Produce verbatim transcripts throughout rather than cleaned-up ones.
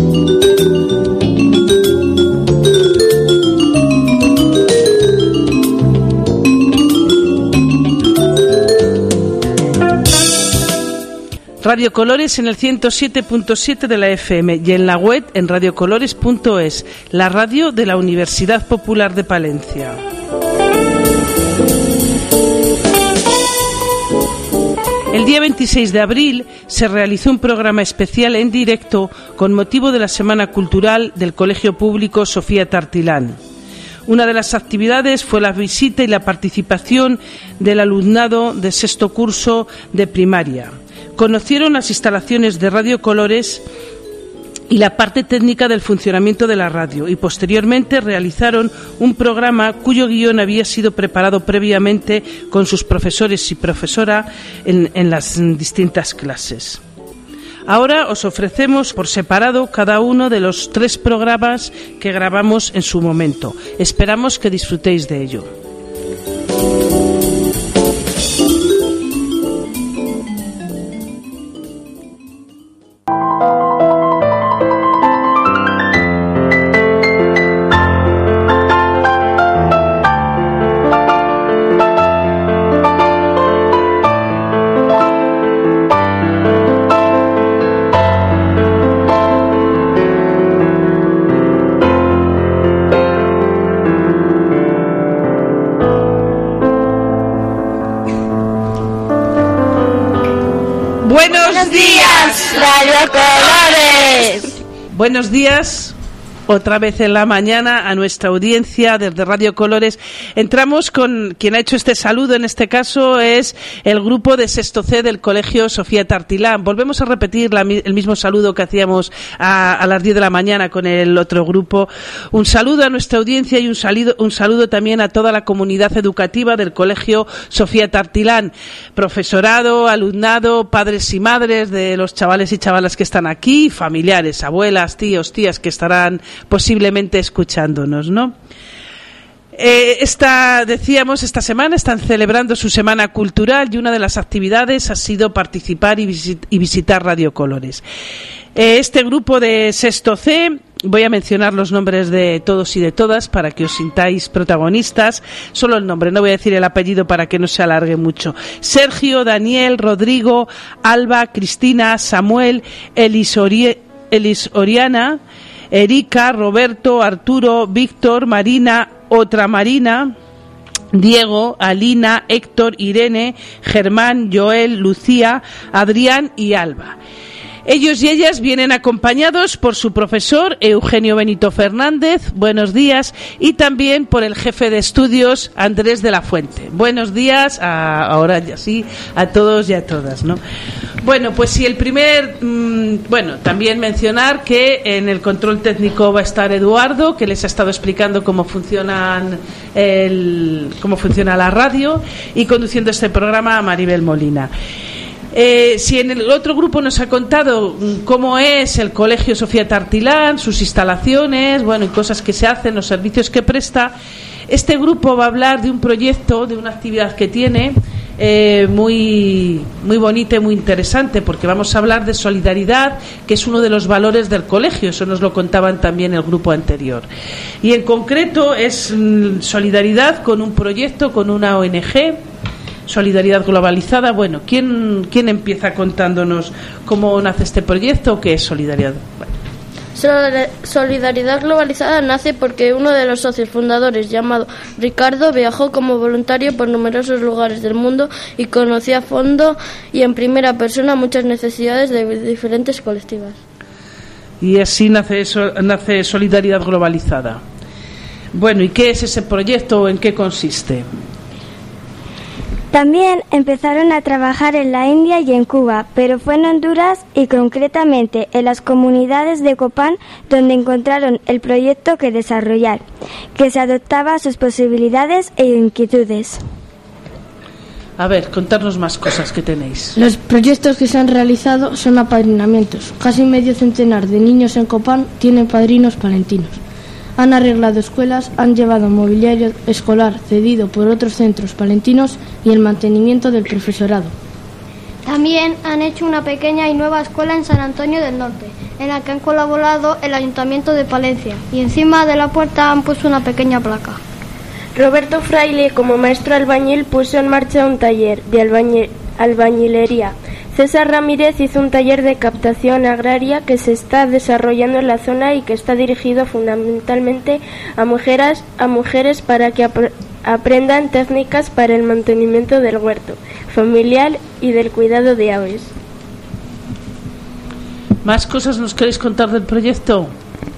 Radio Colores en el ciento siete punto siete de la F M y en la web en radiocolores punto es, la radio de la Universidad Popular de Palencia. El día veintiséis de abril se realizó un programa especial en directo con motivo de la Semana Cultural del Colegio Público Sofía Tartilán. Una de las actividades fue la visita y la participación del alumnado de sexto curso de primaria. Conocieron las instalaciones de Radio Colores y la parte técnica del funcionamiento de la radio y posteriormente realizaron un programa cuyo guión había sido preparado previamente con sus profesores y profesora en, en las distintas clases. Ahora os ofrecemos por separado cada uno de los tres programas que grabamos en su momento. Esperamos que disfrutéis de ello. Radio Colores. Buenos días, otra vez en la mañana a nuestra audiencia desde Radio Colores. Entramos con quien ha hecho este saludo, en este caso es el grupo de sexto C del Colegio Sofía Tartilán. Volvemos a repetir la, el mismo saludo que hacíamos a, a las diez de la mañana con el otro grupo. Un saludo a nuestra audiencia y un saludo, un saludo también a toda la comunidad educativa del Colegio Sofía Tartilán. Profesorado, alumnado, padres y madres de los chavales y chavalas que están aquí, familiares, abuelas, tíos, tías que estarán posiblemente escuchándonos, ¿no? Eh, esta, decíamos, esta semana están celebrando su Semana Cultural y una de las actividades ha sido participar y, visit, y visitar Radio Colores. Eh, este grupo de sexto C, voy a mencionar los nombres de todos y de todas para que os sintáis protagonistas. Solo el nombre, no voy a decir el apellido para que no se alargue mucho. Sergio, Daniel, Rodrigo, Alba, Cristina, Samuel, Elis, Ori- Elis Oriana, Erika, Roberto, Arturo, Víctor, Marina, otra Marina, Diego, Alina, Héctor, Irene, Germán, Joel, Lucía, Adrián y Alba. Ellos y ellas vienen acompañados por su profesor Eugenio Benito Fernández, buenos días, y también por el jefe de estudios Andrés de la Fuente. Buenos días, a, ahora ya sí, a todos y a todas, ¿no? Bueno, pues si el primer, mmm, bueno, también mencionar que en el control técnico va a estar Eduardo, que les ha estado explicando cómo funcionan el, cómo funciona la radio, y conduciendo este programa a Maribel Molina. Eh, si en el otro grupo nos ha contado cómo es el Colegio Sofía Tartilán, sus instalaciones, bueno, y cosas que se hacen, los servicios que presta, este grupo va a hablar de un proyecto, de una actividad que tiene eh, muy, muy bonita y muy interesante, porque vamos a hablar de solidaridad, que es uno de los valores del colegio, eso nos lo contaban también el grupo anterior. Y en concreto es mm, solidaridad con un proyecto, con una O N G, Solidaridad Globalizada. Bueno, ¿quién, quién empieza contándonos cómo nace este proyecto o qué es Solidaridad? Bueno. Solidaridad Globalizada nace porque uno de los socios fundadores, llamado Ricardo, viajó como voluntario por numerosos lugares del mundo y conoció a fondo y en primera persona muchas necesidades de diferentes colectivas. Y así nace, eso, nace Solidaridad Globalizada. Bueno, ¿y qué es ese proyecto o en qué consiste? También empezaron a trabajar en la India y en Cuba, pero fue en Honduras y concretamente en las comunidades de Copán donde encontraron el proyecto que desarrollar, que se adaptaba a sus posibilidades e inquietudes. A ver, contarnos más cosas que tenéis. Los proyectos que se han realizado son apadrinamientos. Casi medio centenar de niños en Copán tienen padrinos palentinos. Han arreglado escuelas, han llevado mobiliario escolar cedido por otros centros palentinos y el mantenimiento del profesorado. También han hecho una pequeña y nueva escuela en San Antonio del Norte, en la que han colaborado el Ayuntamiento de Palencia, y encima de la puerta han puesto una pequeña placa. Roberto Fraile, como maestro albañil, puso en marcha un taller de albañil, albañilería. César Ramírez hizo un taller de captación agraria que se está desarrollando en la zona y que está dirigido fundamentalmente a mujeres, a mujeres para que ap- aprendan técnicas para el mantenimiento del huerto familiar y del cuidado de aves. ¿Más cosas nos queréis contar del proyecto?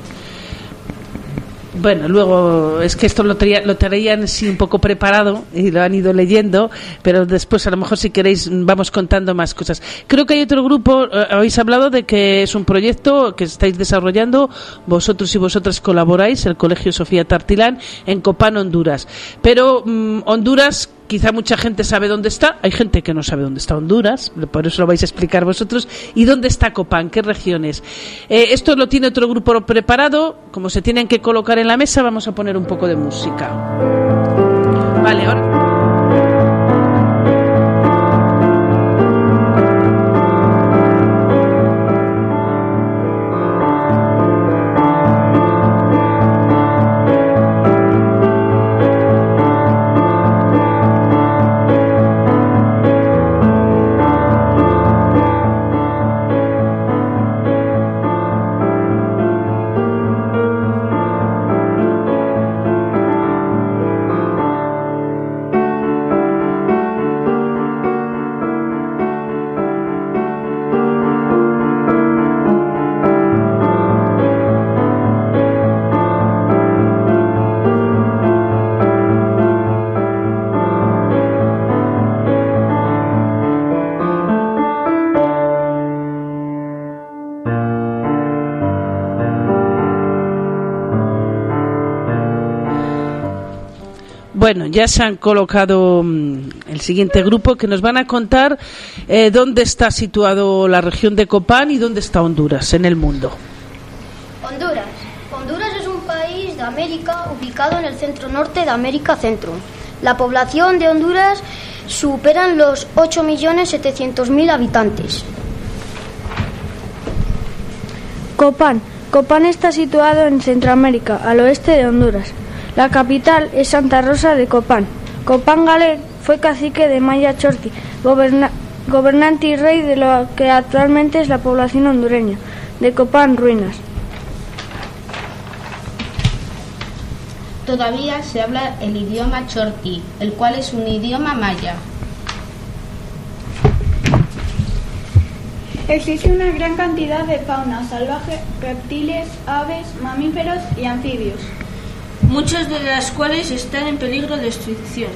Bueno, luego es que esto lo, traía, lo traían sí un poco preparado y lo han ido leyendo, pero después a lo mejor si queréis vamos contando más cosas. Creo que hay otro grupo, eh, habéis hablado de que es un proyecto que estáis desarrollando, vosotros y vosotras colaboráis, el Colegio Sofía Tartilán, en Copán, Honduras. Pero mmm, Honduras, quizá mucha gente sabe dónde está, hay gente que no sabe dónde está Honduras, por eso lo vais a explicar vosotros. ¿Y dónde está Copán? ¿Qué regiones? Eh, esto lo tiene otro grupo preparado, como se tienen que colocar en la mesa, vamos a poner un poco de música. Vale, ahora... Bueno, ya se han colocado mmm, el siguiente grupo que nos van a contar eh, dónde está situado la región de Copán y dónde está Honduras en el mundo. Honduras. Honduras es un país de América ubicado en el centro norte de América Centro. La población de Honduras supera los ocho millones setecientos mil habitantes. Copán. Copán está situado en Centroamérica, al oeste de Honduras. La capital es Santa Rosa de Copán. Copán Galer fue cacique de Maya Chorti, goberna- gobernante y rey de lo que actualmente es la población hondureña, de Copán Ruinas. Todavía se habla el idioma chorti, el cual es un idioma maya. Existe una gran cantidad de fauna salvaje, reptiles, aves, mamíferos y anfibios, muchas de las cuales están en peligro de extinción.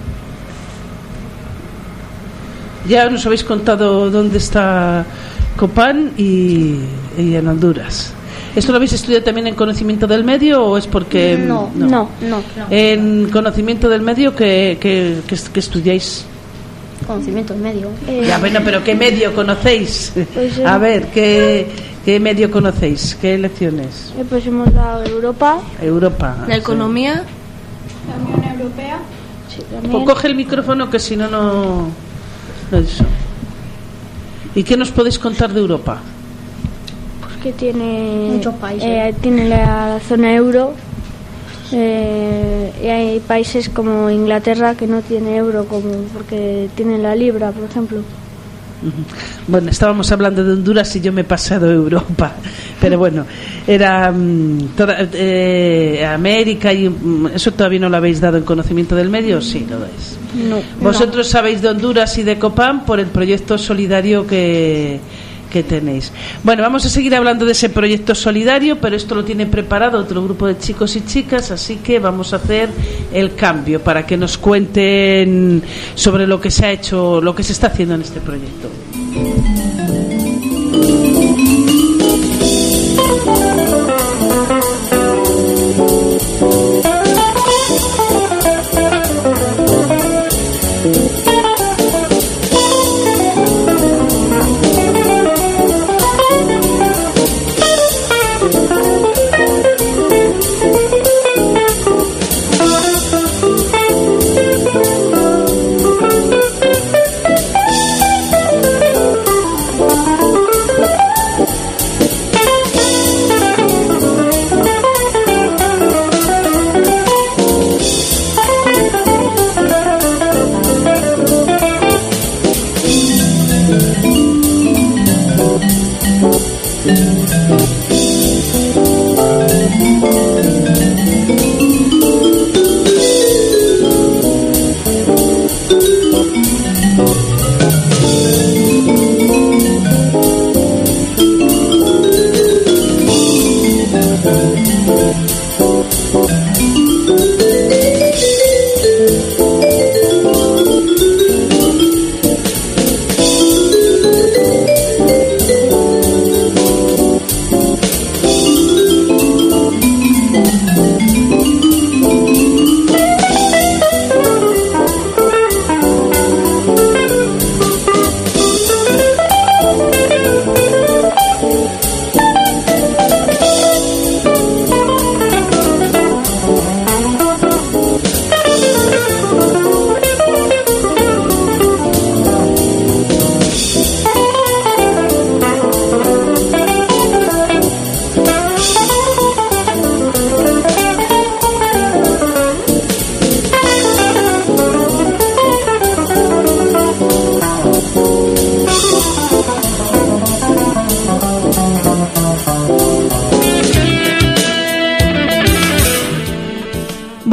Ya nos habéis contado dónde está Copán y, y en Honduras. ¿Esto lo habéis estudiado también en conocimiento del medio o es porque...? No, no, no. no, no. En conocimiento del medio, ¿qué, qué, qué, qué estudiáis? Conocimiento del medio. Eh, ya, bueno, pero ¿qué medio conocéis? Pues, eh, A ver, ¿qué, ¿qué medio conocéis? ¿Qué lecciones? Eh, pues hemos dado Europa. Europa. La economía. La Unión Europea. Sí, también. Pues coge el micrófono que si no, no... no eso. ¿Y qué nos podéis contar de Europa? Pues que tiene... Muchos países. Eh, tiene la, la zona euro. Eh, y hay países como Inglaterra que no tiene euro, como porque tiene la libra, por ejemplo. Bueno, estábamos hablando de Honduras y yo me he pasado a Europa, pero bueno, era um, toda, eh, América y um, eso todavía no lo habéis dado en conocimiento del medio, sí lo dais. No. Vosotros no. Sabéis de Honduras y de Copán por el proyecto solidario que que tenéis. Bueno, vamos a seguir hablando de ese proyecto solidario, pero esto lo tiene preparado otro grupo de chicos y chicas, así que vamos a hacer el cambio para que nos cuenten sobre lo que se ha hecho, lo que se está haciendo en este proyecto.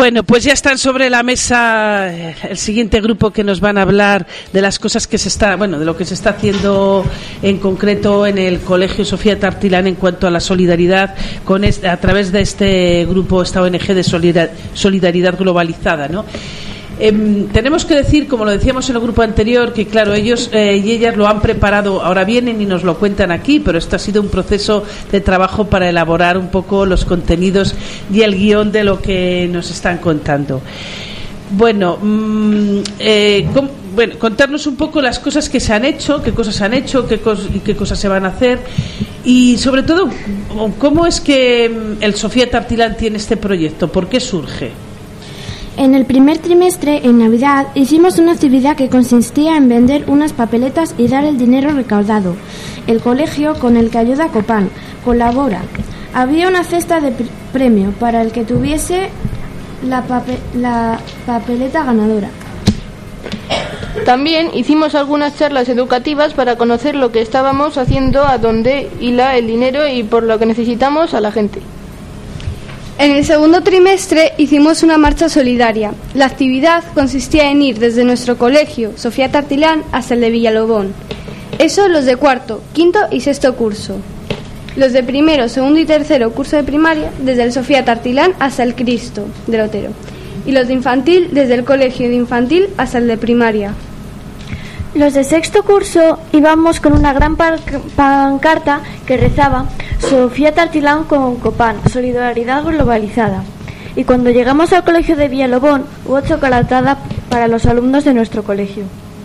Bueno, pues ya están sobre la mesa el siguiente grupo que nos van a hablar de las cosas que se está, bueno, de lo que se está haciendo en concreto en el Colegio Sofía Tartilán en cuanto a la solidaridad con este, a través de este grupo, esta O N G de solidaridad, solidaridad globalizada, ¿no? Eh, tenemos que decir, como lo decíamos en el grupo anterior, que claro, ellos eh, y ellas lo han preparado, ahora vienen y nos lo cuentan aquí, pero esto ha sido un proceso de trabajo para elaborar un poco los contenidos y el guión de lo que nos están contando. Bueno, mmm, eh, com, bueno, contarnos un poco las cosas que se han hecho, qué cosas se han hecho, qué, cos, y qué cosas se van a hacer, y sobre todo, cómo es que el Sofía Tartilán tiene este proyecto, ¿por qué surge? En el primer trimestre, en Navidad, hicimos una actividad que consistía en vender unas papeletas y dar el dinero recaudado. El colegio, con el que ayuda Copan, colabora. Había una cesta de pr- premio para el que tuviese la, pape- la papeleta ganadora. También hicimos algunas charlas educativas para conocer lo que estábamos haciendo, a dónde hila el dinero y por lo que necesitamos a la gente. En el segundo trimestre hicimos una marcha solidaria. La actividad consistía en ir desde nuestro colegio, Sofía Tartilán, hasta el de Villalobón. Eso los de cuarto, quinto y sexto curso. Los de primero, segundo y tercero curso de primaria, desde el Sofía Tartilán hasta el Cristo del Otero. Y los de infantil, desde el colegio de infantil hasta el de primaria. Los de sexto curso íbamos con una gran pancarta que rezaba Sofía Tartilán con Copan, solidaridad globalizada. Y cuando llegamos al colegio de Villalobón hubo chocolatada para los alumnos de nuestro colegio.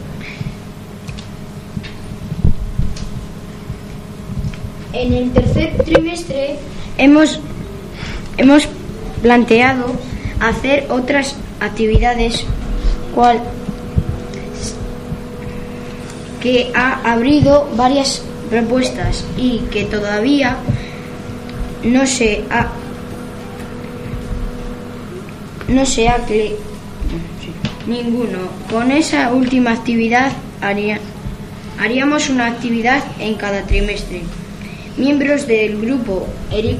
En el tercer trimestre hemos, hemos planteado hacer otras actividades, cual que ha abrido varias propuestas y que todavía no se ha no se ha cle, ninguno. Con esa última actividad haría, haríamos una actividad en cada trimestre. Miembros del grupo Eric.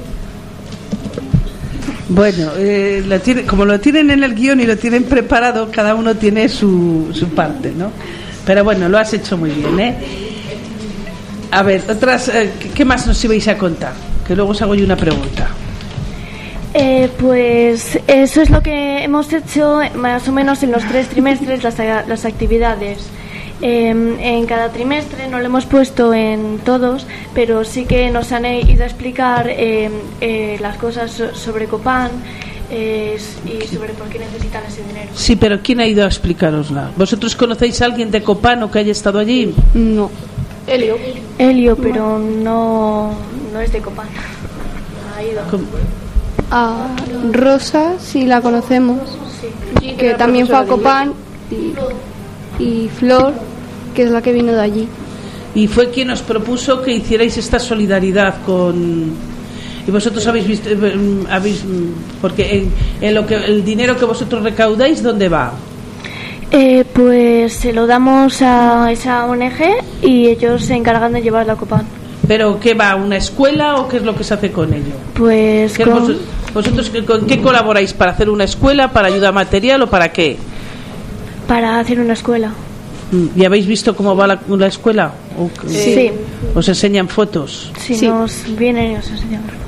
Bueno, eh, la tiene, como lo tienen en el guión y lo tienen preparado, cada uno tiene su, su parte, ¿no? Pero bueno, lo has hecho muy bien, ¿eh? A ver, otras, eh, ¿qué más nos ibais a contar? Que luego os hago yo una pregunta. Eh, pues eso es lo que hemos hecho más o menos en los tres trimestres, las, las actividades. Eh, en cada trimestre no lo hemos puesto en todos, pero sí que nos han ido a explicar eh, eh, las cosas sobre Copan. Eh, y sobre por qué necesitan ese dinero. Sí, pero ¿quién ha ido a explicarosla? ¿Vosotros conocéis a alguien de Copan o que haya estado allí? No. Elio. Elio, pero no, no es de Copan. Ha ido. A Rosa, sí la conocemos, Sí, que también fue a Copan, y, y Flor, que es la que vino de allí. Y fue quien os propuso que hicierais esta solidaridad con... Y vosotros habéis visto, habéis, porque en, en lo que el dinero que vosotros recaudáis, ¿dónde va? Eh, pues se lo damos a esa O N G y ellos se encargan de llevarla a Copan. ¿Pero qué va? ¿A una escuela o qué es lo que se hace con ello? Pues con... vos, ¿Vosotros con qué colaboráis? ¿Para hacer una escuela? ¿Para ayuda material o para qué? Para hacer una escuela. ¿Y habéis visto cómo va la, la escuela? ¿O sí. ¿Os enseñan fotos? Sí, sí, nos vienen y nos enseñan fotos.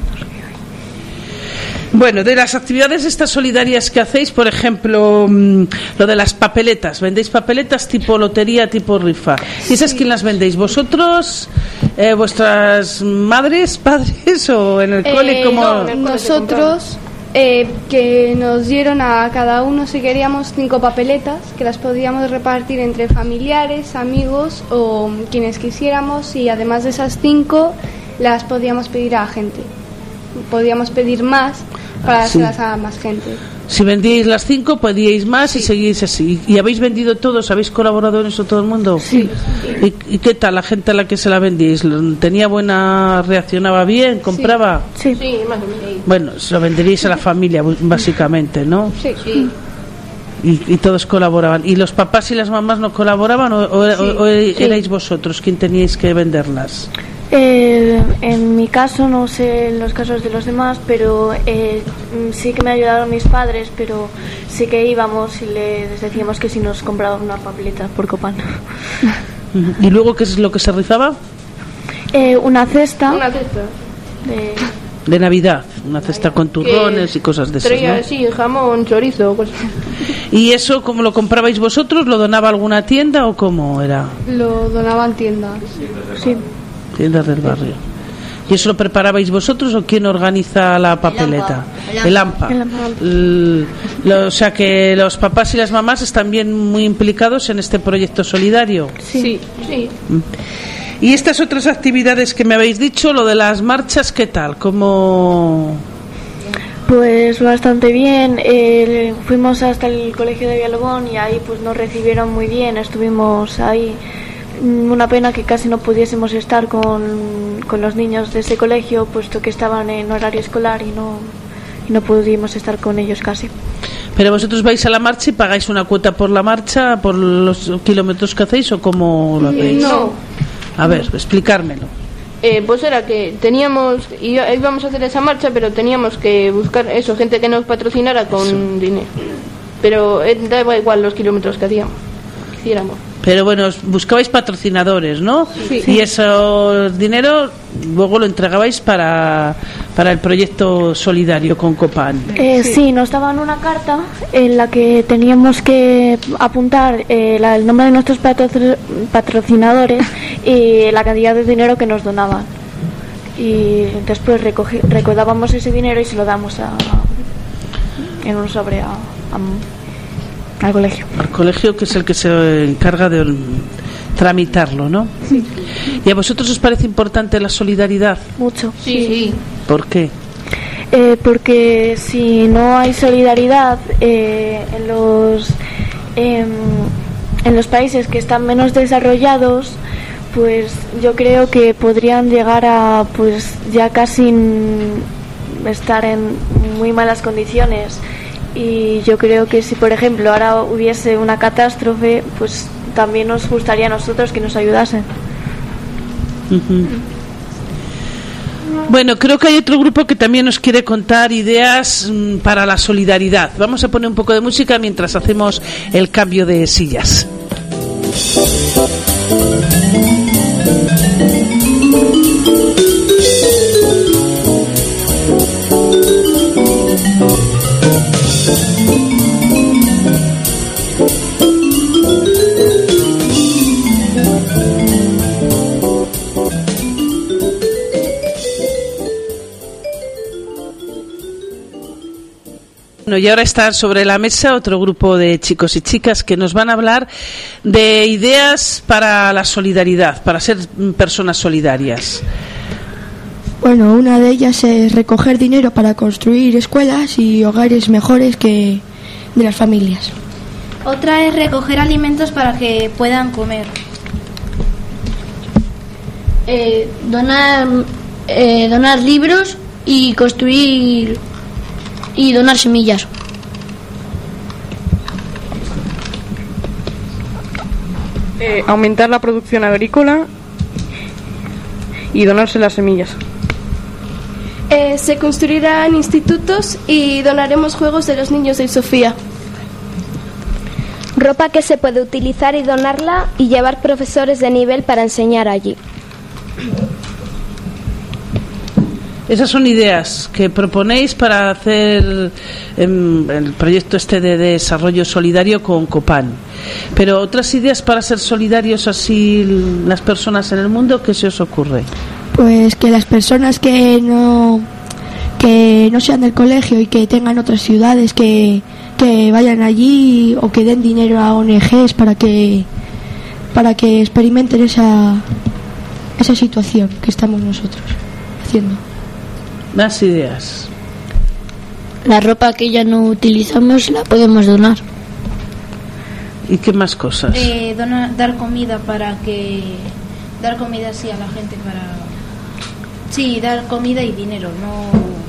Bueno, de las actividades estas solidarias que hacéis, por ejemplo, mmm, lo de las papeletas. ¿Vendéis papeletas tipo lotería, tipo rifa? ¿Y esas quién las vendéis? ¿Vosotros, eh, vuestras madres, padres o en el eh, cole? Como no, nosotros, eh, que nos dieron a cada uno, si queríamos, cinco papeletas, que las podíamos repartir entre familiares, amigos o quienes quisiéramos, y además de esas cinco, las podíamos pedir a gente. Podíamos pedir más para ah, sí. dárselas a más gente. Si vendíais las cinco, pedíais más sí. y seguís así. ¿Y habéis vendido todos? ¿Habéis colaborado en eso todo el mundo? Sí. ¿Y, y qué tal la gente a la que se la vendíais? ¿Tenía buena, reaccionaba bien, compraba? Sí, sí. sí más o menos. Bueno, se lo venderíais a la familia, básicamente, ¿no? Sí. sí. Y, y todos colaboraban. ¿Y los papás y las mamás no colaboraban o, o, sí, o, o erais sí. vosotros quien teníais que venderlas? Eh, en mi caso, no sé en los casos de los demás, pero eh, sí que me ayudaron mis padres, pero sí que íbamos y les decíamos que si nos compraban una papeleta por Copan. ¿Y luego qué es lo que se rizaba? Eh, una cesta. Una cesta. De... De Navidad, una cesta con turrones y cosas de esas, traía, ¿no? Sí, jamón, chorizo, cosas. ¿Y eso cómo lo comprabais vosotros? ¿Lo donaba alguna tienda o cómo era? Lo donaban tiendas. Sí. Tiendas del barrio. ¿Y eso lo preparabais vosotros o quién organiza la papeleta? El A M P A. El A M P A. El, lo, o sea que los papás y las mamás están bien muy implicados en este proyecto solidario. Sí, sí. sí. Y estas otras actividades que me habéis dicho, lo de las marchas, ¿qué tal? ¿Cómo...? Pues bastante bien. Eh, fuimos hasta el colegio de Villalobón y ahí pues nos recibieron muy bien. Estuvimos ahí. Una pena que casi no pudiésemos estar con, con los niños de ese colegio, puesto que estaban en horario escolar y no, y no pudimos estar con ellos casi. ¿Pero vosotros vais a la marcha y pagáis una cuota por la marcha, por los kilómetros que hacéis o cómo lo hacéis? No. A ver, explicármelo. Eh, pues era que teníamos, íbamos a hacer esa marcha, pero teníamos que buscar eso, gente que nos patrocinara con sí. dinero. Pero eh, daba igual los kilómetros que hacíamos, que hiciéramos. Pero bueno, buscabais patrocinadores, ¿no? Sí. Y ese dinero luego lo entregabais para, para el proyecto solidario con Copan. Eh, sí. sí, nos daban una carta en la que teníamos que apuntar eh, la, el nombre de nuestros patro, patrocinadores y la cantidad de dinero que nos donaban. Y después recogi, recaudábamos ese dinero y se lo damos a, en un sobre a, a, al colegio. Al colegio, que es el que se encarga de tramitarlo, ¿no? Sí. ¿Y a vosotros os parece importante la solidaridad? Mucho. Sí, sí. ¿Por qué? Eh, porque si no hay solidaridad eh, en los eh, en los países que están menos desarrollados, pues yo creo que podrían llegar a pues ya casi estar en muy malas condiciones. Y yo creo que si por ejemplo ahora hubiese una catástrofe, pues también nos gustaría a nosotros que nos ayudasen. Uh-huh. Bueno, creo que hay otro grupo que también nos quiere contar ideas mmm, para la solidaridad. Vamos a poner un poco de música mientras hacemos el cambio de sillas. Bueno, y ahora está sobre la mesa otro grupo de chicos y chicas que nos van a hablar de ideas para la solidaridad, para ser personas solidarias. Bueno, una de ellas es recoger dinero para construir escuelas y hogares mejores que de las familias. Otra es recoger alimentos para que puedan comer. Eh, donar, eh, donar libros y construir y donar semillas. Eh, aumentar la producción agrícola y donarse las semillas. Eh, se construirán institutos y donaremos juegos de los niños de Sofía. Ropa que se puede utilizar y donarla y llevar profesores de nivel para enseñar allí. Esas son ideas que proponéis para hacer eh, el proyecto este de desarrollo solidario con Copan. Pero otras ideas para ser solidarios así las personas en el mundo, ¿qué se os ocurre? Pues que las personas que no que no sean del colegio y que tengan otras ciudades que, que vayan allí o que den dinero a O N Ges para que para que experimenten esa esa situación que estamos nosotros haciendo. Más ideas. La ropa que ya no utilizamos la podemos donar. ¿Y qué más cosas? Eh, donar, dar comida para que dar comida sí a la gente para sí dar comida y dinero no, no.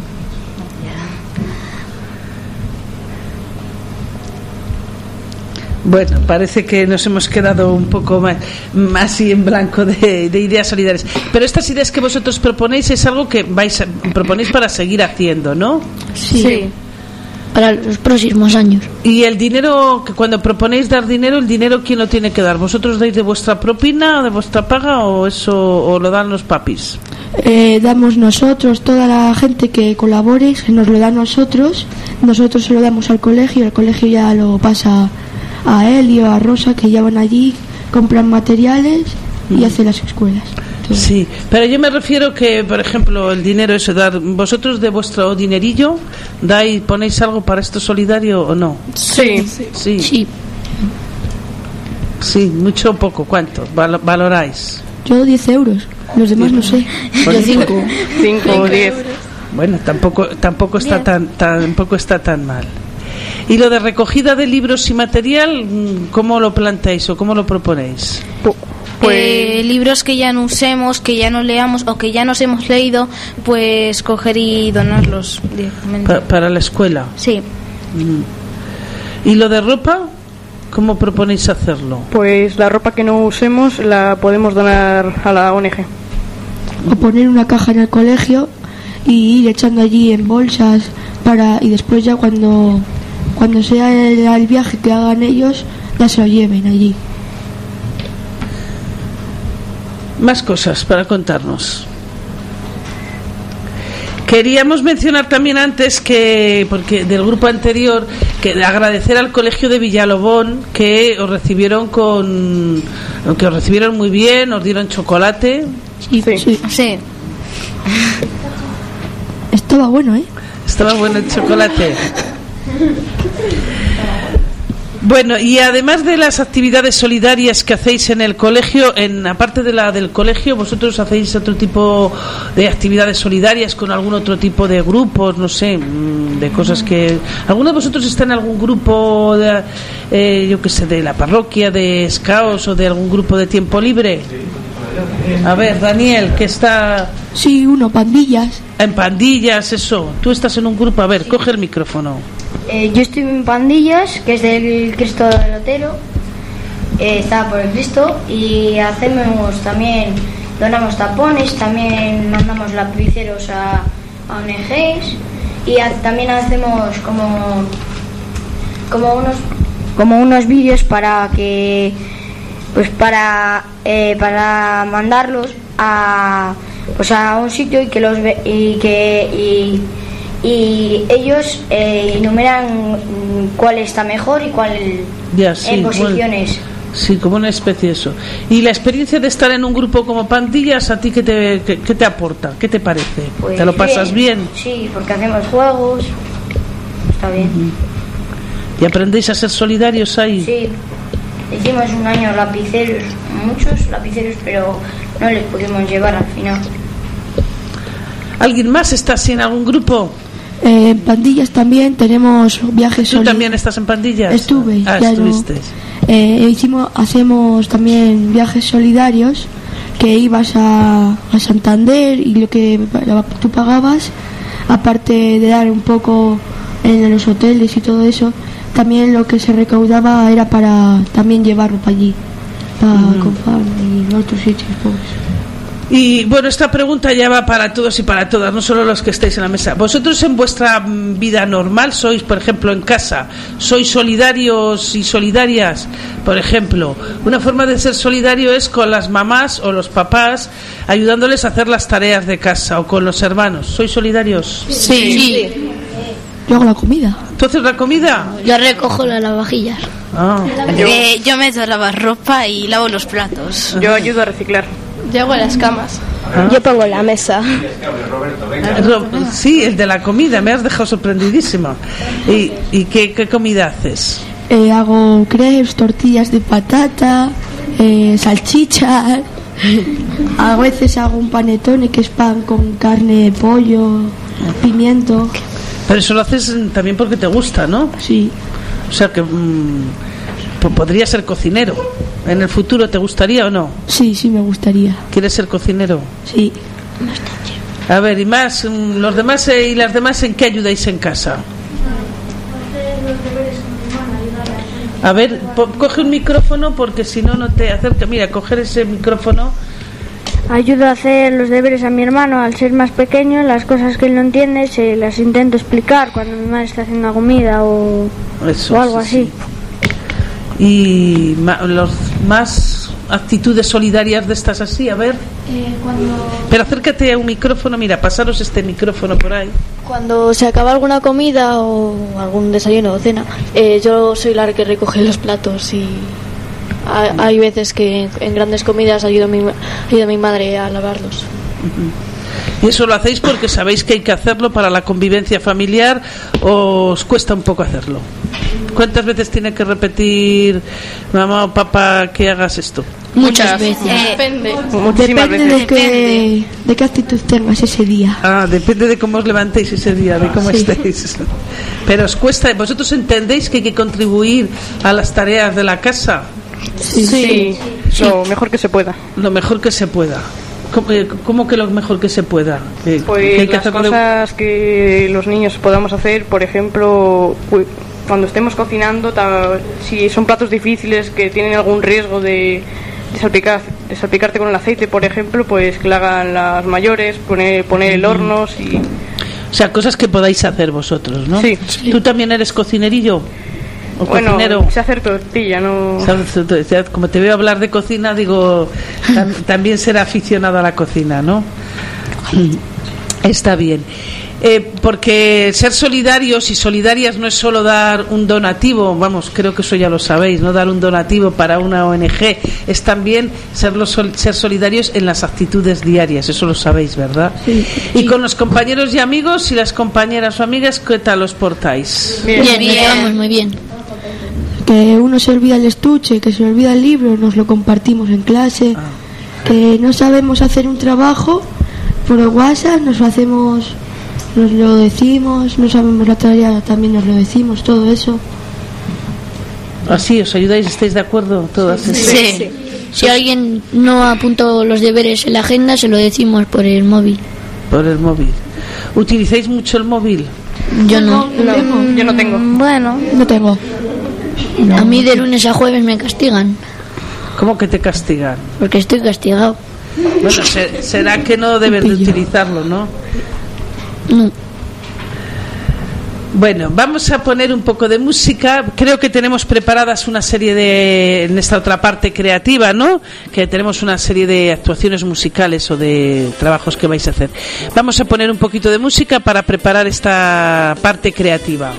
Bueno, parece que nos hemos quedado un poco más, más así en blanco de, de ideas solidarias. Pero estas ideas que vosotros proponéis es algo que vais a, proponéis para seguir haciendo, ¿no? Sí. sí. Para los próximos años. Y el dinero, que cuando proponéis dar dinero, ¿el dinero quién lo tiene que dar? ¿Vosotros dais de vuestra propina, de vuestra paga o eso o lo dan los papis? Eh, damos nosotros, toda la gente que colabore, se nos lo da a nosotros, nosotros se lo damos al colegio, el colegio ya lo pasa a él o a Rosa, que ya van allí, compran materiales y mm. hacen las escuelas. Entonces, sí, pero yo me refiero que, por ejemplo, el dinero eso, dar, vosotros de vuestro dinerillo, dais, ponéis algo para esto solidario o no? Sí. Sí. Sí, sí. sí mucho o poco, ¿cuánto val- valoráis? Yo diez euros, los demás no sé. Yo cinco. cinco o diez. Bueno, tampoco tampoco está tan tampoco está tan mal. Y lo de recogida de libros y material, ¿cómo lo planteáis o cómo lo proponéis? Pues... Eh, libros que ya no usemos, que ya no leamos o que ya nos hemos leído, pues coger y donarlos directamente. Pa- para la escuela. Sí. Mm. ¿Y lo de ropa? ¿Cómo proponéis hacerlo? Pues la ropa que no usemos la podemos donar a la O N G. O poner una caja en el colegio y ir echando allí en bolsas para y después ya cuando cuando sea el, el viaje que hagan ellos ya se lo lleven allí. Más cosas para contarnos. Queríamos mencionar también antes que, porque del grupo anterior, que agradecer al colegio de Villalobón que os recibieron con, que os recibieron muy bien, os dieron chocolate. Sí, sí. sí. Estaba bueno, ¿eh? Estaba bueno el chocolate. Bueno, y además de las actividades solidarias que hacéis en el colegio, en aparte de la del colegio, vosotros hacéis otro tipo de actividades solidarias con algún otro tipo de grupos, no sé, de cosas que... ¿Alguno de vosotros está en algún grupo, de, eh, yo qué sé, de la parroquia, de Scouts o de algún grupo de tiempo libre? A ver, Daniel, que está... Sí, uno, pandillas. En pandillas, eso. Tú estás en un grupo, a ver, sí. Coge el micrófono. Eh, yo estoy en Pandillas, que es del Cristo del Lotero, eh, está por el Cristo, y hacemos también, donamos tapones, también mandamos lapiceros a, a O N Ges, y ha, también hacemos como como unos como unos vídeos para que pues para eh, para mandarlos a pues a un sitio y que los ve, y que y y ellos eh, enumeran cuál está mejor y cuál ya, sí, en posiciones. Bueno, sí, como una especie de eso. Y la experiencia de estar en un grupo como Pandillas, ¿a ti qué te, qué, qué te aporta? ¿Qué te parece? Pues ¿Te lo pasas bien? bien? Sí, porque hacemos juegos. Está bien. Uh-huh. ¿Y aprendéis a ser solidarios ahí? Sí. Hicimos un año lapiceros, muchos lapiceros, pero no les pudimos llevar al final. ¿Alguien más está así en algún grupo? Eh, en Pandillas también tenemos viajes. ¿Tú también estás en Pandillas? Estuve. Ah, ya estuviste. No. Eh, hicimos, hacemos también viajes solidarios, que ibas a, a Santander y lo que tú pagabas, aparte de dar un poco en los hoteles y todo eso, también lo que se recaudaba era para también llevarlo para allí, para mm. Copán y otros sitios. Pues. Y bueno, esta pregunta ya va para todos y para todas, no solo los que estáis en la mesa. ¿Vosotros en vuestra vida normal sois, por ejemplo, en casa, sois solidarios y solidarias? Por ejemplo, una forma de ser solidario es con las mamás o los papás, ayudándoles a hacer las tareas de casa, o con los hermanos. ¿Sois solidarios? Sí. sí. Yo hago la comida. ¿Tú haces la comida? Yo recojo las lavavajillas. Ah. Yo, eh, yo meto a lavar ropa y lavo los platos. Yo ayudo a reciclar. Yo hago las camas. ¿Ah? Yo pongo la mesa. Sí, el de la comida, me has dejado sorprendidísima. ¿Y, y qué, qué comida haces? Eh, hago crepes, tortillas de patata, eh, salchichas. A veces hago un panetone, que es pan con carne, pollo, pimiento. Pero eso lo haces también porque te gusta, ¿no? Sí. O sea que mmm, podría ser cocinero. ¿En el futuro te gustaría o no? Sí, sí me gustaría. ¿Quieres ser cocinero? Sí. A ver, y más, los demás eh, y las demás, ¿en qué ayudáis en casa? A ver, po- coge un micrófono porque si no, no te acerca. Mira, coger ese micrófono. Ayudo a hacer los deberes a mi hermano al ser más pequeño. Las cosas que él no entiende se las intento explicar cuando mi madre está haciendo comida o, Eso, o algo sí, así. sí. Y ma- los más actitudes solidarias de estas así, a ver. Eh, cuando... Pero acércate a un micrófono, mira, pasaros este micrófono por ahí. Cuando se acaba alguna comida o algún desayuno o cena, eh, yo soy la que recoge los platos y ha- hay veces que en grandes comidas ayudo a mi, ayudo a mi madre a lavarlos. ¿Y eso lo hacéis porque sabéis que hay que hacerlo para la convivencia familiar o os cuesta un poco hacerlo? ¿Cuántas veces tiene que repetir mamá o papá que hagas esto? Muchas veces. Eh, depende. Depende de qué, de qué actitud tengas ese día. Ah, depende de cómo os levantéis ese día, de cómo Sí. estéis. Pero os cuesta, ¿vosotros entendéis que hay que contribuir a las tareas de la casa? Sí, sí, lo mejor que se pueda. Lo mejor que se pueda. ¿Cómo, eh, cómo que lo mejor que se pueda? ¿Que, Pues que hay que las hacerlo de- cosas que los niños podamos hacer, por ejemplo, cu- cuando estemos cocinando, ta- si son platos difíciles que tienen algún riesgo de, de, salpicar, de salpicarte con el aceite, por ejemplo, pues que lo hagan las mayores, poner, poner el horno y... O sea, cosas que podáis hacer vosotros, ¿no? Sí. ¿Tú también eres cocinerillo? ¿O Bueno, cocinero? sé hacer tortilla, no... ¿Sabes? Ya, como te veo hablar de cocina, digo, tam- también será aficionado a la cocina, ¿no? Está bien. Eh, porque ser solidarios y solidarias no es solo dar un donativo, vamos, creo que eso ya lo sabéis, no dar un donativo para una O N G, es también ser, los sol- ser solidarios en las actitudes diarias, eso lo sabéis, ¿verdad? Sí. Y con los compañeros y amigos y las compañeras o amigas, ¿qué tal os portáis? Bien, Bien, bien. Estamos muy bien. Que uno se olvida el estuche, que se olvida el libro, nos lo compartimos en clase. Que no sabemos hacer un trabajo por WhatsApp, nos lo hacemos, nos lo decimos, no sabemos la tarea, también nos lo decimos, todo eso. Así, ¿os ayudáis? ¿Estáis de acuerdo todas? Sí. Sí. Si alguien no apuntó los deberes en la agenda, se lo decimos por el móvil. Por el móvil. ¿Utilizáis mucho el móvil? Yo no. No, yo no tengo. Bueno, no tengo. A mí de lunes a jueves me castigan, ¿Cómo que te castigan? porque estoy castigado. Bueno, se- será que no debes de utilizarlo, ¿no? No. Bueno, vamos a poner un poco de música. Creo que tenemos preparadas una serie de, en esta otra parte creativa, ¿no? Que tenemos una serie de actuaciones musicales o de trabajos que vais a hacer. Vamos a poner un poquito de música para preparar esta parte creativa.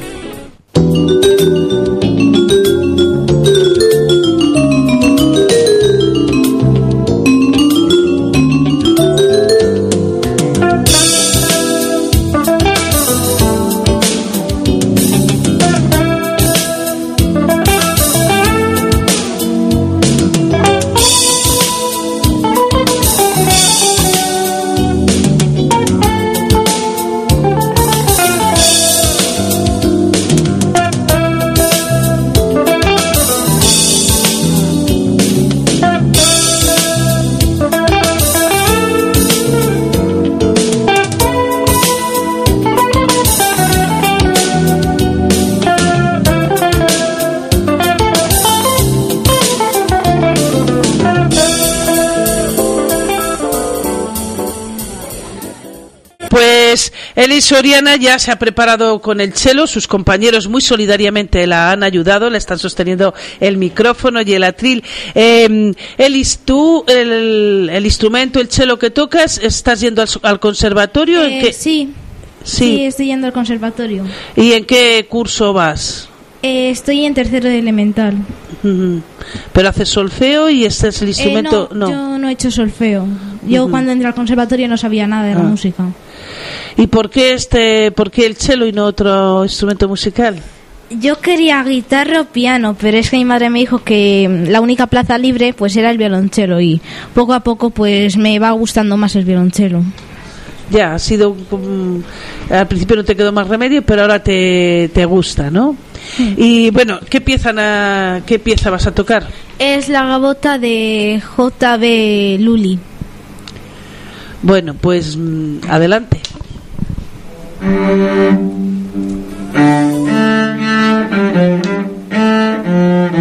Pues Eli Soriana ya se ha preparado con el cello, sus compañeros muy solidariamente la han ayudado, le están sosteniendo el micrófono y el atril. Eh, Elis, tú, el, el instrumento, el cello que tocas, ¿estás yendo al, al conservatorio? ¿En Eh, qué? sí, Sí. sí, estoy yendo al conservatorio. ¿Y en qué curso vas? Eh, estoy en tercero de elemental. Ujú. ¿Pero haces solfeo y este es el instrumento? Eh, no, yo no he hecho solfeo. Yo Ujú. cuando entré al conservatorio no sabía nada de la Ah. música. ¿Y por qué este, por qué el cello y no otro instrumento musical? Yo quería guitarra o piano, pero es que mi madre me dijo que la única plaza libre pues era el violonchelo y poco a poco pues me va gustando más el violonchelo. Ya, ha sido um, al principio no te quedó más remedio, pero ahora te, te gusta, ¿no? Y bueno, ¿qué pieza, na- qué pieza vas a tocar? Es la gavota de J B Lully. Bueno, pues mm, adelante. Thank you.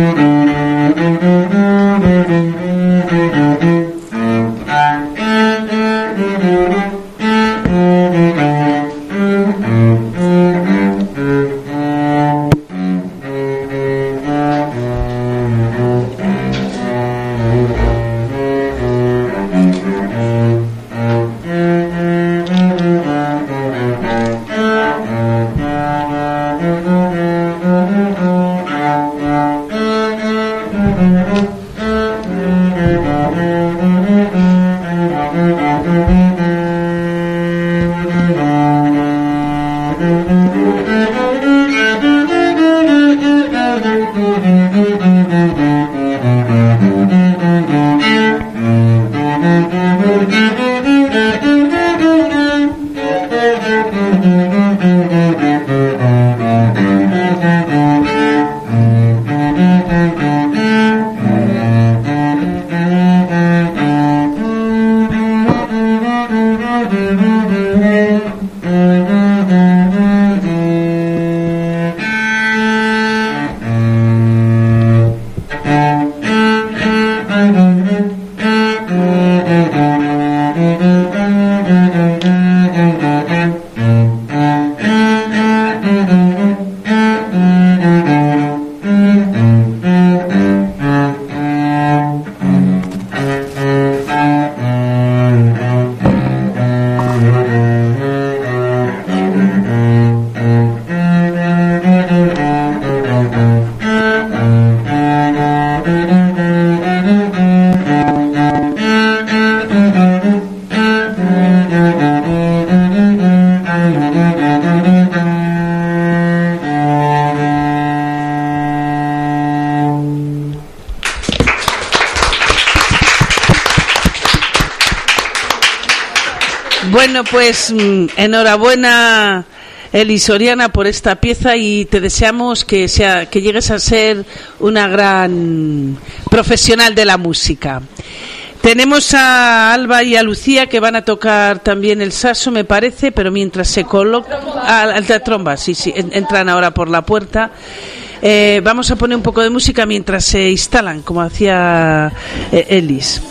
Bueno, pues enhorabuena, Eli Soriana, por esta pieza, y te deseamos que sea que llegues a ser una gran profesional de la música. Tenemos a Alba y a Lucía que van a tocar también el saxo, me parece, pero mientras se coloca a la tromba, sí, sí, entran ahora por la puerta. Eh, vamos a poner un poco de música mientras se instalan, como hacía eh, Elis.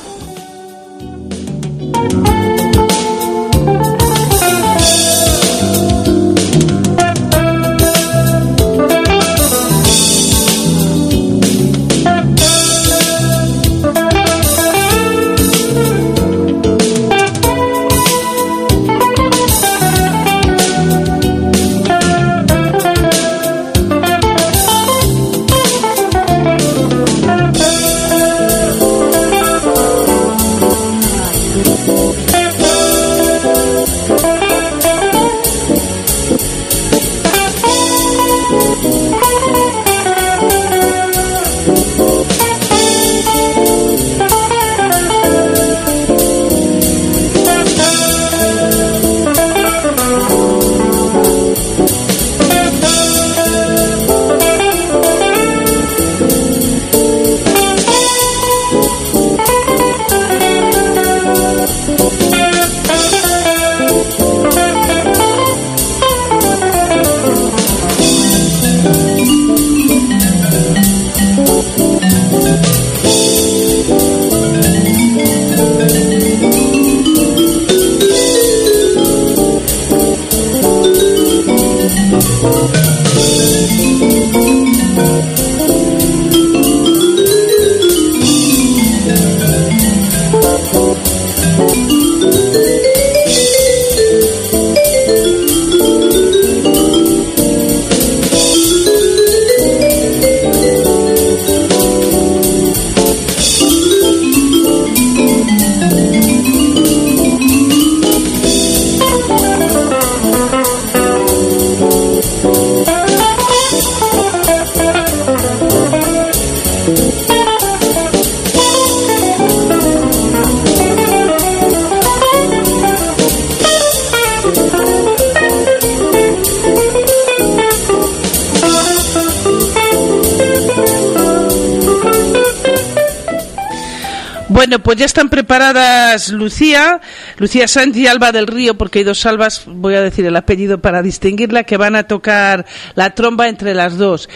Bueno, pues ya están preparadas Lucía, Lucía Sanz y Alba del Río, porque hay dos Albas, voy a decir el apellido para distinguirla, que van a tocar la tromba entre las dos.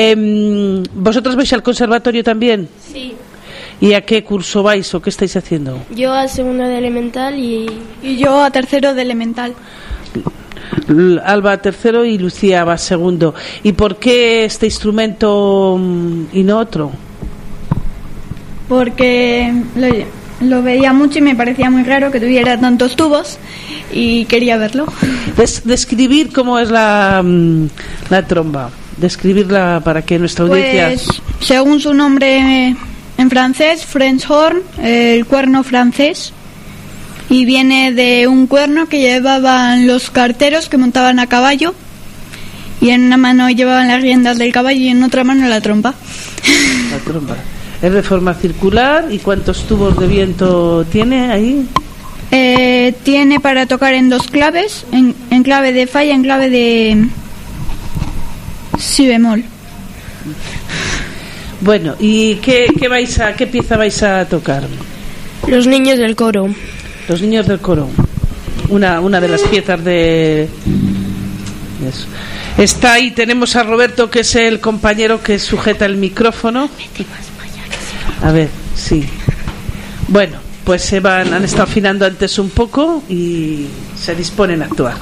Eh, ¿Vosotros vais al conservatorio también? Sí. ¿Y a qué curso vais o qué estáis haciendo? Yo a segundo de elemental y... Y yo a tercero de elemental. Alba a tercero y Lucía va a segundo. ¿Y por qué este instrumento y no otro? Porque lo, lo veía mucho y me parecía muy raro que tuviera tantos tubos y quería verlo. Des, describir cómo es la, la tromba, describirla para que nuestra audiencia... Pues, según su nombre en francés, French horn, el cuerno francés, y viene de un cuerno que llevaban los carteros que montaban a caballo y en una mano llevaban las riendas del caballo y en otra mano la trompa. La trompa. Es de forma circular. ¿Y cuántos tubos de viento tiene ahí? Eh, tiene para tocar en dos claves, en, en clave de fa y en clave de si bemol. Bueno, ¿y qué, qué vais a qué pieza vais a tocar? Los niños del coro. Los niños del coro. Una una de las piezas de eso. Está ahí, tenemos a Roberto, que es el compañero que sujeta el micrófono. A ver, sí. Bueno, pues se van, han estado afinando antes un poco y se disponen a actuar.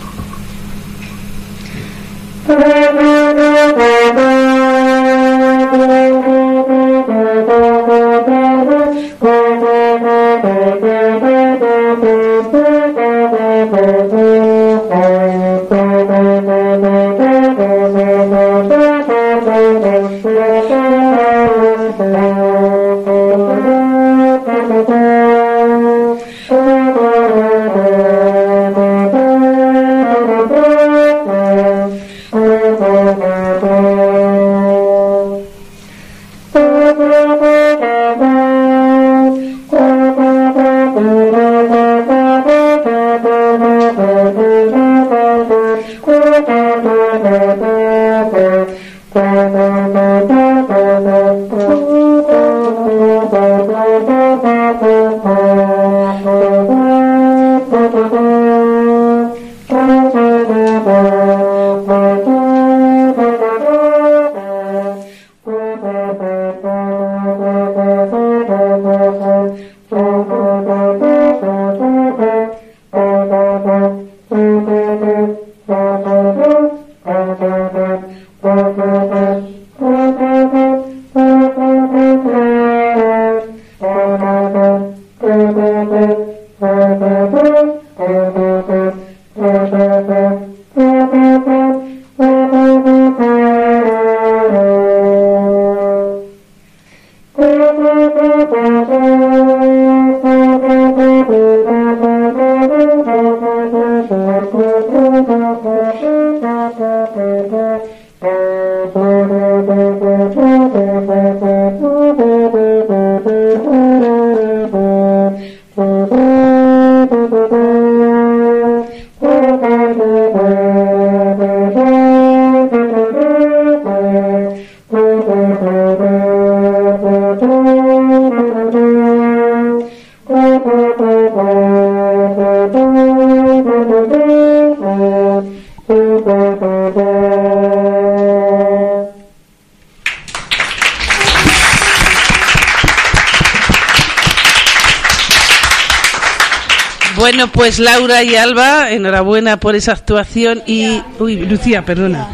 Bueno, pues Laura y Alba, enhorabuena por esa actuación. Y uy, Lucía, perdona.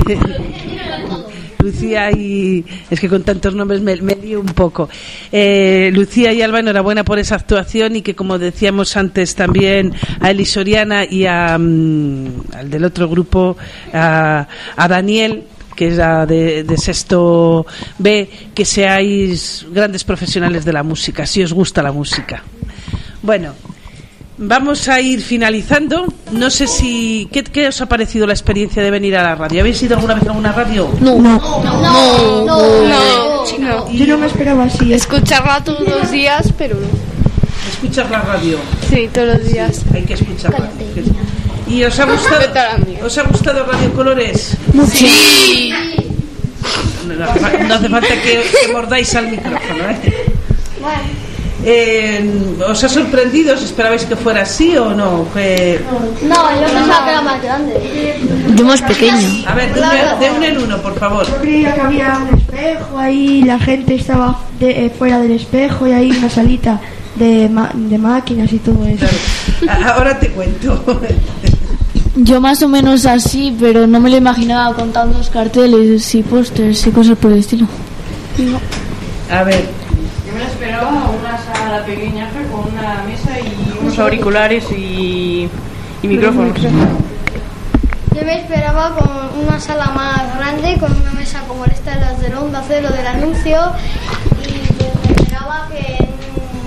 Lucía y... es que con tantos nombres me, me lío un poco. Eh, Lucía y Alba, enhorabuena por esa actuación, y que, como decíamos antes, también a Eli Soriana y a, um, al del otro grupo, a, a Daniel, que es la de, de sexto B, que seáis grandes profesionales de la música, si os gusta la música. Bueno, vamos a ir finalizando. No sé si... ¿Qué, qué os ha parecido la experiencia de venir a la radio? ¿Habéis ido alguna vez a alguna radio? No. No. No. No. no, no, no. Yo no me esperaba así. Escucharla todos los días, pero no. ¿Escuchas la radio? Sí, todos los días. Sí, hay que escucharla. ¿Y os ha gustado? ¿Os ha gustado Radio Colores? Sí. No hace, no hace falta que, que mordáis al micrófono, ¿eh? Bueno. Eh, ¿Os ha sorprendido? ¿Os esperabais que fuera así o no? Que... No, yo pensaba que era más grande. Yo más pequeño. A ver, de, una, de uno en uno, por favor. Yo creía que había un espejo ahí, la gente estaba de, eh, fuera del espejo, y ahí una salita de, ma- de máquinas y todo eso. Claro. Ahora te cuento. Yo más o menos así, pero no me lo imaginaba con tantos carteles y pósters y cosas por el estilo. No. A ver. Yo me esperaba una sala pequeña con una mesa y unos auriculares y, y micrófonos. Yo me esperaba con una sala más grande, con una mesa como esta de las del Onda Cero del anuncio, y pues me esperaba que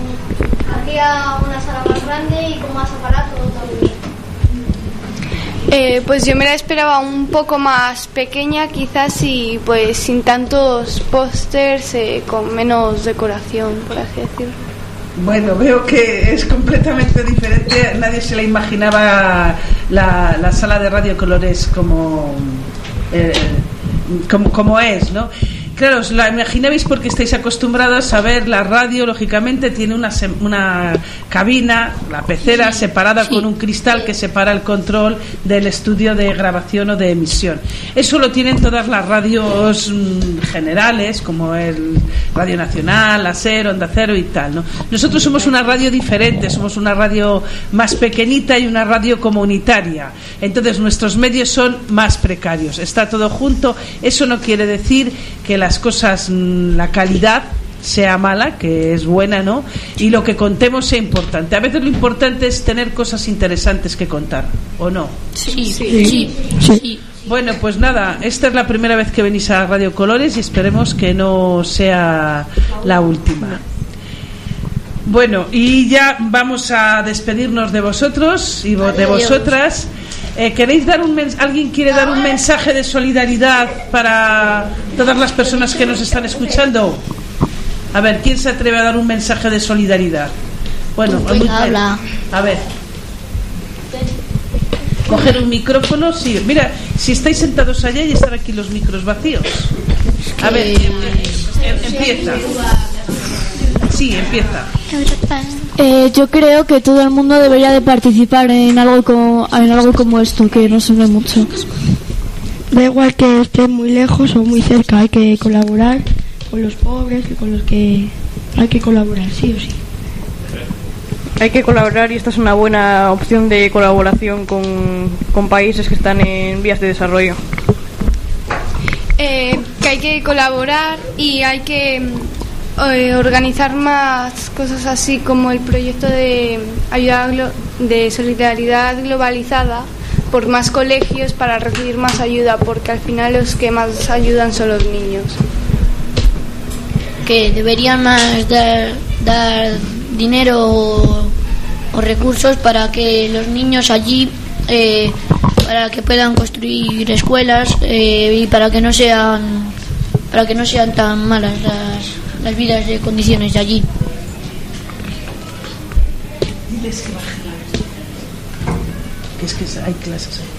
mm, había una sala más grande y con más aparatos también. Eh, pues yo me la esperaba un poco más pequeña, quizás, y pues sin tantos pósters, eh, con menos decoración, por así decirlo. Bueno, veo que es completamente diferente. Nadie se la imaginaba la, la sala de Radio Colores como, eh, como, como es, ¿no? Claro, os la imaginabais porque estáis acostumbrados a ver la radio, lógicamente tiene una, una cabina, la pecera, sí, separada, sí, con un cristal que separa el control del estudio de grabación o de emisión. Eso lo tienen todas las radios mmm, generales, como el Radio Nacional, la SER, Onda Cero y tal, ¿no? Nosotros somos una radio diferente, somos una radio más pequeñita y una radio comunitaria. Entonces nuestros medios son más precarios. Está todo junto. Eso no quiere decir que las cosas, la calidad sea mala, que es buena, ¿no? Y lo que contemos sea importante. A veces lo importante es tener cosas interesantes que contar, ¿o no? Sí, sí, sí, sí, sí. Bueno, pues nada, esta es la primera vez que venís a Radio Colores y esperemos que no sea la última. Bueno, y ya vamos a despedirnos de vosotros y de vosotras. Eh, ¿Queréis dar un mens- ¿Alguien quiere dar un mensaje de solidaridad para todas las personas que nos están escuchando? A ver, ¿quién se atreve a dar un mensaje de solidaridad? Bueno, pues habla. A ver. Coger un micrófono, sí. Mira, si estáis sentados allá y están aquí los micros vacíos. A ver, empieza. Sí, empieza. Eh, yo creo que todo el mundo debería de participar en algo como, en algo como esto, que no suena mucho. Da igual que esté muy lejos o muy cerca, hay que colaborar con los pobres y con los que hay que colaborar, sí o sí. Hay que colaborar y esta es una buena opción de colaboración con, con países que están en vías de desarrollo. Eh, que hay que colaborar y hay que eh, organizar más cosas así como el proyecto de ayuda glo- de solidaridad globalizada por más colegios para recibir más ayuda, porque al final los que más ayudan son los niños. Que deberían más dar, dar dinero o, o recursos para que los niños allí eh, para que puedan construir escuelas eh, y para que no sean para que no sean tan malas las, las vidas de condiciones de allí. Diles que bajen la que es que hay clases ahí.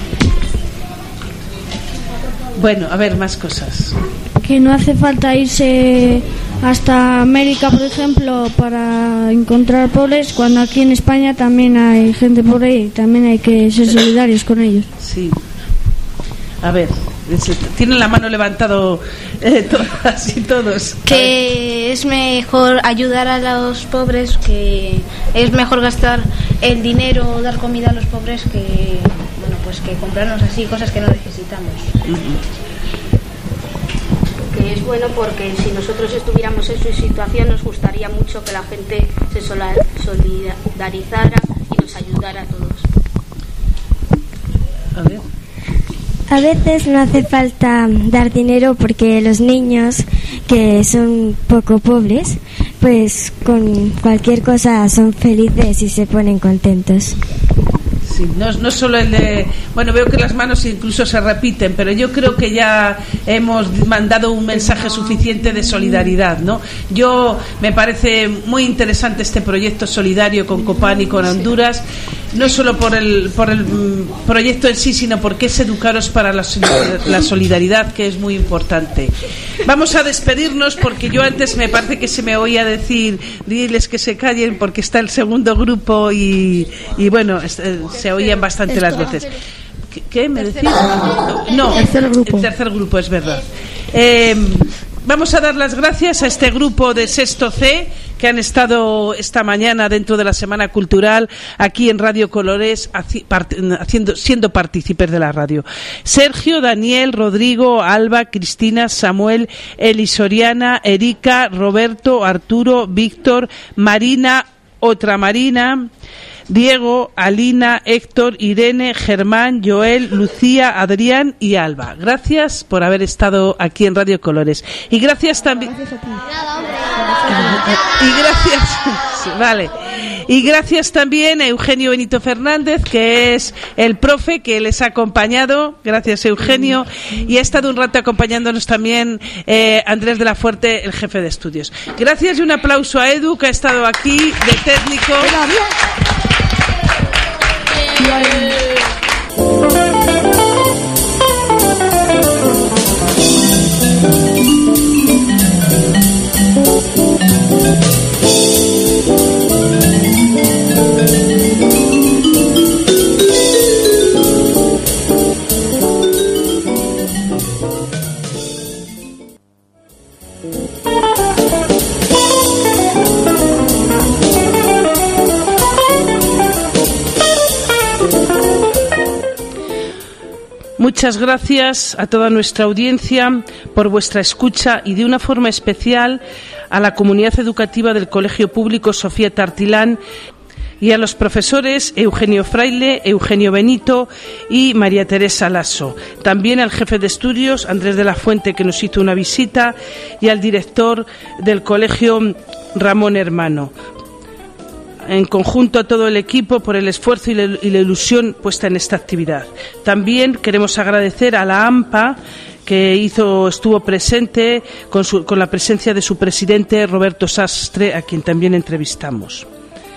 Bueno, a ver, más cosas. Que no hace falta irse hasta América, por ejemplo, para encontrar pobres, cuando aquí en España también hay gente pobre y también hay que ser solidarios con ellos. Sí. A ver, tienen la mano levantado eh, todas y todos. Que es mejor ayudar a los pobres, que es mejor gastar el dinero o dar comida a los pobres que, bueno, pues que comprarnos así cosas que no necesitamos. Uh-huh. Que es bueno porque si nosotros estuviéramos en su situación nos gustaría mucho que la gente se solidarizara y nos ayudara a todos. A ver. A veces no hace falta dar dinero porque los niños que son poco pobres, pues con cualquier cosa son felices y se ponen contentos. Sí, no, no solo el de... Bueno, veo que las manos incluso se repiten, pero yo creo que ya hemos mandado un mensaje suficiente de solidaridad, ¿no? Yo me parece muy interesante este proyecto solidario con Copán y con Honduras, no solo por el, por el proyecto en sí, sino porque es educaros para la, la solidaridad, que es muy importante. Vamos a despedirnos porque yo antes me parece que se me oía decir, diles que se callen porque está el segundo grupo y, y bueno, se oían bastante las veces. ¿Qué, qué me decís? No, el tercer grupo. El tercer grupo, es verdad. Eh, vamos a dar las gracias a este grupo de Sexto C que han estado esta mañana dentro de la Semana Cultural aquí en Radio Colores haciendo, siendo partícipes de la radio. Sergio, Daniel, Rodrigo, Alba, Cristina, Samuel, Elisoriana, Erika, Roberto, Arturo, Víctor, Marina, otra Marina, Diego, Alina, Héctor, Irene, Germán, Joel, Lucía, Adrián y Alba. Gracias por haber estado aquí en Radio Colores. Y gracias también... Y gracias... Vale. Y gracias también a Eugenio Benito Fernández, que es el profe que les ha acompañado. Gracias, Eugenio. Y ha estado un rato acompañándonos también eh, Andrés de la Fuerte, el jefe de estudios. Gracias y un aplauso a Edu, que ha estado aquí de técnico. Muchas gracias a toda nuestra audiencia por vuestra escucha y de una forma especial a la comunidad educativa del Colegio Público Sofía Tartilán y a los profesores Eugenio Fraile, Eugenio Benito y María Teresa Lasso. También al jefe de estudios, Andrés de la Fuente, que nos hizo una visita, y al director del colegio, Ramón Hermano. En conjunto a todo el equipo por el esfuerzo y la, y la ilusión puesta en esta actividad. También queremos agradecer a la AMPA, que hizo, estuvo presente con, su, con la presencia de su presidente Roberto Sastre, a quien también entrevistamos.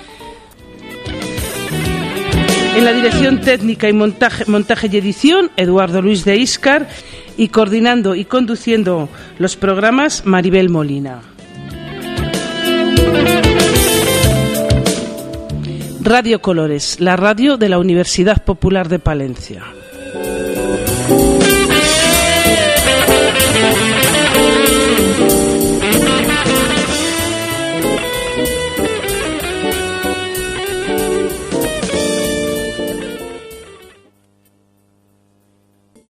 En la dirección técnica y montaje, montaje y edición, Eduardo Luis de Íscar, y coordinando y conduciendo los programas, Maribel Molina. Radio Colores, la radio de la Universidad Popular de Palencia.